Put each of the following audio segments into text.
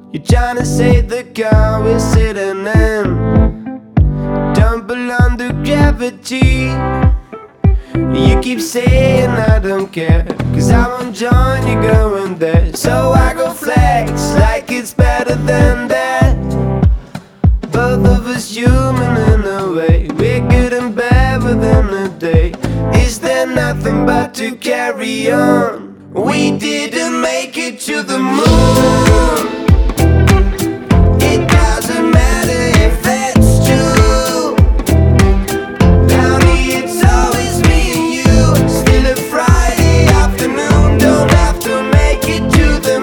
You're trying to save the car we're sitting in, tumble under gravity. You keep saying I don't care, cause I won't join you going there. So I go flex like it's better than that. Both of us human in a way, we're good and bad within a day. Is there nothing but to carry on? We didn't make it to the moon. It doesn't matter if that's true. Down here it's always me and you. Still a Friday afternoon. Don't have to make it to the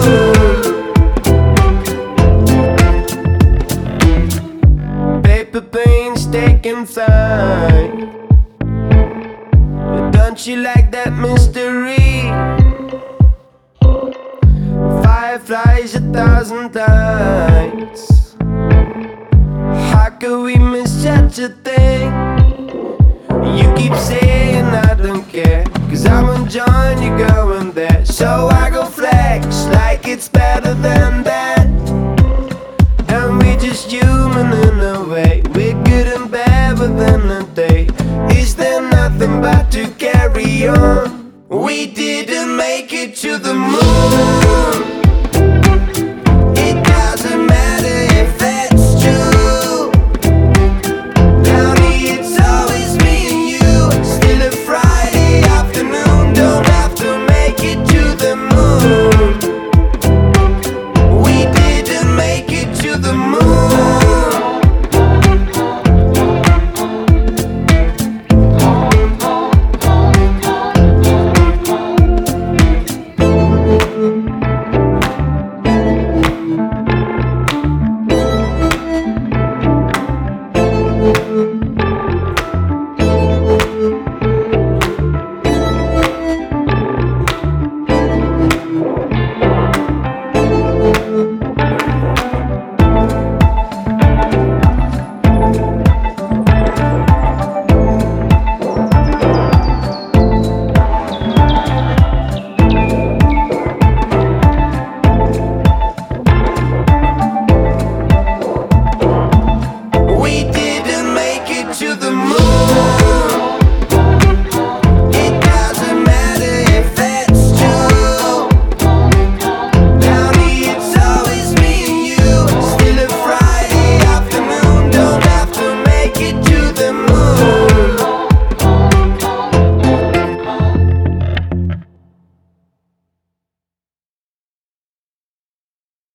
moon. Paper paints taking flight. Don't you like that mystery? Fireflies 1,000 lights. How could we miss such a thing? You keep saying I don't care, cause I won't join you going there. So I go flex like it's better than that. And we just use